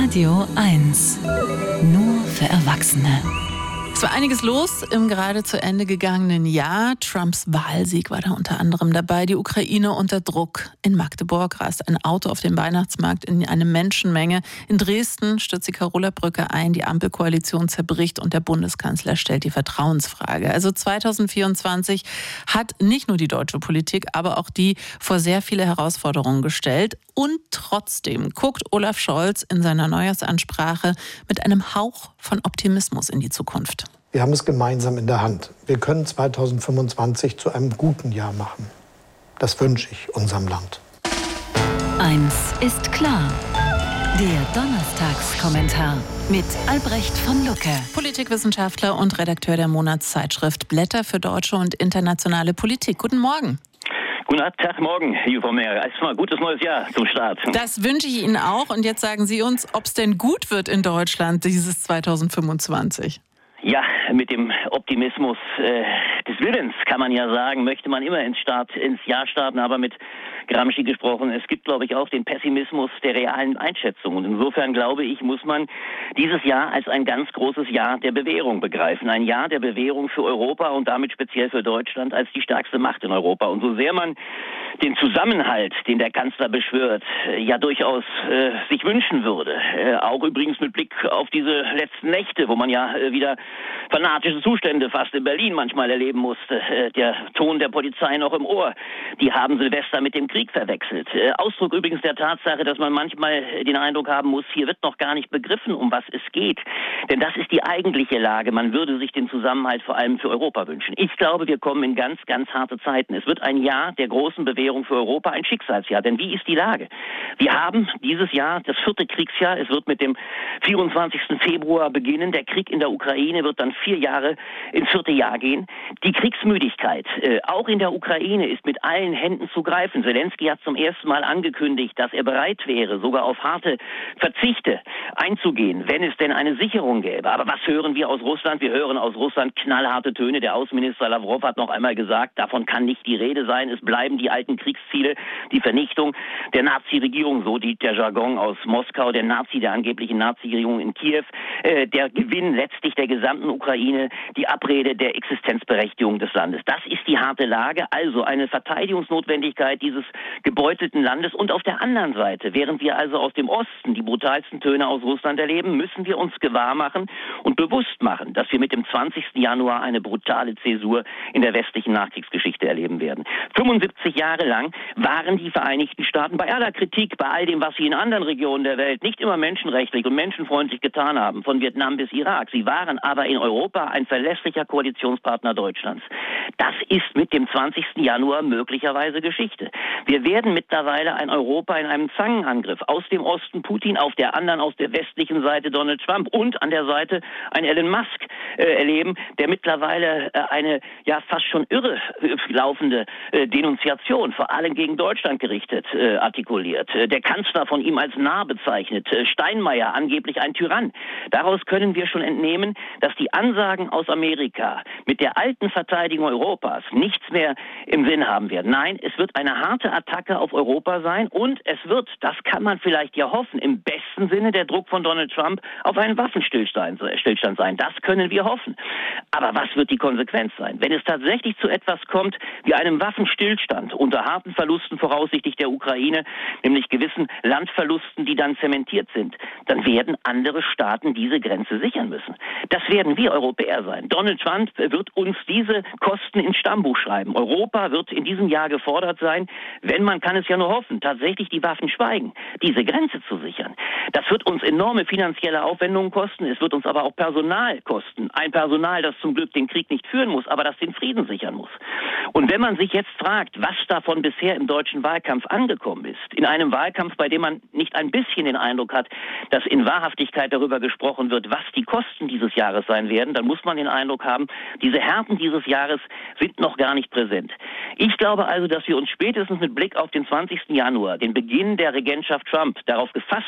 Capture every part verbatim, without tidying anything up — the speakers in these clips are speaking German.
Radio eins. Nur für Erwachsene. Es war einiges los im gerade zu Ende gegangenen Jahr. Trumps Wahlsieg war da unter anderem dabei. Die Ukraine unter Druck. In Magdeburg rast ein Auto auf dem Weihnachtsmarkt in eine Menschenmenge. In Dresden stürzt die Karola-Brücke ein. Die Ampelkoalition zerbricht und der Bundeskanzler stellt die Vertrauensfrage. Also zweitausendvierundzwanzig hat nicht nur die deutsche Politik, aber auch die vor sehr viele Herausforderungen gestellt. Und trotzdem guckt Olaf Scholz in seiner Neujahrsansprache mit einem Hauch von Optimismus in die Zukunft. Wir haben es gemeinsam in der Hand. Wir können zweitausendfünfundzwanzig zu einem guten Jahr machen. Das wünsche ich unserem Land. Eins ist klar. Der Donnerstagskommentar mit Albrecht von Lucke. Politikwissenschaftler und Redakteur der Monatszeitschrift Blätter für deutsche und internationale Politik. Guten Morgen. Guten Tag, morgen, Herr von Meer. Erstmal gutes neues Jahr zum Start. Das wünsche ich Ihnen auch. Und jetzt sagen Sie uns, ob es denn gut wird in Deutschland, dieses zweitausendfünfundzwanzig. Ja, mit dem Optimismus äh, des Willens, kann man ja sagen, möchte man immer ins, Start, ins Jahr starten, aber mit Gramsci gesprochen, es gibt, glaube ich, auch den Pessimismus der realen Einschätzung. Und insofern, glaube ich, muss man dieses Jahr als ein ganz großes Jahr der Bewährung begreifen. Ein Jahr der Bewährung für Europa und damit speziell für Deutschland als die stärkste Macht in Europa. Und so sehr man den Zusammenhalt, den der Kanzler beschwört, ja durchaus äh, sich wünschen würde, äh, auch übrigens mit Blick auf diese letzten Nächte, wo man ja äh, wieder fanatische Zustände fast in Berlin manchmal erleben musste. Äh, der Ton der Polizei noch im Ohr. Die haben Silvester mit dem Krieg verwechselt. Äh, Ausdruck übrigens der Tatsache, dass man manchmal den Eindruck haben muss, hier wird noch gar nicht begriffen, um was es geht. Denn das ist die eigentliche Lage. Man würde sich den Zusammenhalt vor allem für Europa wünschen. Ich glaube, wir kommen in ganz, ganz harte Zeiten. Es wird ein Jahr der großen Bewährung für Europa, ein Schicksalsjahr. Denn wie ist die Lage? Wir haben dieses Jahr das vierte Kriegsjahr. Es wird mit dem vierundzwanzigsten Februar beginnen. Der Krieg in der Ukraine wird dann vier Jahre ins vierte Jahr gehen. Die Kriegsmüdigkeit, äh, auch in der Ukraine, ist mit allen Händen zu greifen. Zelensky hat zum ersten Mal angekündigt, dass er bereit wäre, sogar auf harte Verzichte einzugehen, wenn es denn eine Sicherung gäbe. Aber was hören wir aus Russland? Wir hören aus Russland knallharte Töne. Der Außenminister Lavrov hat noch einmal gesagt, davon kann nicht die Rede sein. Es bleiben die alten Kriegsziele, die Vernichtung der Nazi-Regierung, so die, der Jargon aus Moskau, der Nazi, der angeblichen Nazi-Regierung in Kiew, äh, der Gewinn letztlich der gesamten Ukraine, die Abrede der Existenzberechtigung des Landes. Das ist die harte Lage, also eine Verteidigungsnotwendigkeit dieses gebeutelten Landes. Und auf der anderen Seite, während wir also aus dem Osten die brutalsten Töne aus Russland erleben, müssen wir uns gewahr machen und bewusst machen, dass wir mit dem zwanzigsten Januar eine brutale Zäsur in der westlichen Nachkriegsgeschichte erleben werden. fünfundsiebzig Jahre lang waren die Vereinigten Staaten bei aller Kritik, bei all dem, was sie in anderen Regionen der Welt nicht immer menschenrechtlich und menschenfreundlich getan haben, von Vietnam bis Irak. Sie waren aber in Europa ein verlässlicher Koalitionspartner Deutschlands. Das ist mit dem zwanzigsten Januar möglicherweise Geschichte. Wir werden mittlerweile ein Europa in einem Zangenangriff aus dem Osten Putin, auf der anderen, aus der westlichen Seite Donald Trump und an der Seite ein Elon Musk äh, erleben, der mittlerweile äh, eine ja fast schon irre äh, laufende äh, Denunziation, vor allem gegen Deutschland gerichtet, äh, artikuliert. Äh, der Kanzler von ihm als nah bezeichnet, äh, Steinmeier angeblich ein Tyrann. Daraus können wir schon entnehmen, dass die Ansagen aus Amerika mit der alten Verteidigung Europas nichts mehr im Sinn haben werden. Nein, es wird eine harte Attacke auf Europa sein und es wird, das kann man vielleicht ja hoffen, im besten Sinne der Druck von Donald Trump auf einen Waffenstillstand Stillstand sein. Das können wir hoffen. Aber was wird die Konsequenz sein? Wenn es tatsächlich zu etwas kommt wie einem Waffenstillstand unter harten Verlusten voraussichtlich der Ukraine, nämlich gewissen Landverlusten, die dann zementiert sind, dann werden andere Staaten diese Grenze sichern müssen. Das werden wir Europäer sein. Donald Trump wird uns diese Kosten ins Stammbuch schreiben. Europa wird in diesem Jahr gefordert sein, wenn, man kann es ja nur hoffen, tatsächlich die Waffen schweigen, diese Grenze zu sichern. Das wird uns enorme finanzielle Aufwendungen kosten, es wird uns aber auch Personal kosten. Ein Personal, das zum Glück den Krieg nicht führen muss, aber das den Frieden sichern muss. Und wenn man sich jetzt fragt, was davon bisher im deutschen Wahlkampf angekommen ist, in einem Wahlkampf, bei dem man nicht ein bisschen den Eindruck hat, dass in Wahrhaftigkeit darüber gesprochen wird, was die Kosten dieses Jahres sein werden, dann muss man den Eindruck haben, diese Härten dieses Jahres sind noch gar nicht präsent. Ich glaube also, dass wir uns spätestens mit Blick auf den zwanzigsten Januar, den Beginn der Regentschaft Trump, darauf gefasst werden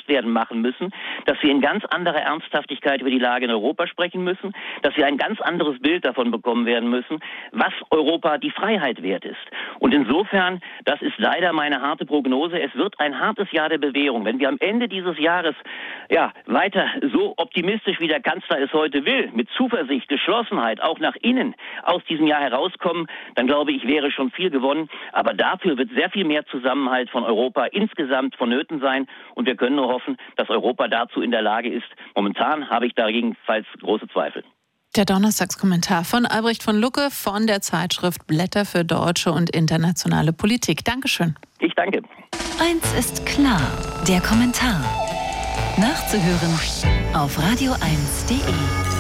machen müssen, dass wir in ganz anderer Ernsthaftigkeit über die Lage in Europa sprechen müssen, dass wir ein ganz anderes Bild davon bekommen werden müssen, was Europa die Freiheit wert ist. Und insofern, das ist leider meine harte Prognose, es wird ein hartes Jahr der Bewährung. Wenn wir am Ende dieses Jahres ja, weiter so optimistisch, wie der Kanzler es heute will, mit Zuversicht, Geschlossenheit, auch nach innen aus diesem Jahr herauskommen, dann glaube ich, wäre schon viel gewonnen. Aber dafür wird sehr viel mehr Zusammenhalt von Europa insgesamt vonnöten sein. Und wir können nur hoffen, dass Europa dazu in der Lage ist. Momentan habe ich dagegenfalls große Zweifel. Der Donnerstagskommentar von Albrecht von Lucke von der Zeitschrift Blätter für deutsche und internationale Politik. Dankeschön. Ich danke. Eins ist klar, der Kommentar. Nachzuhören auf radio eins punkt de.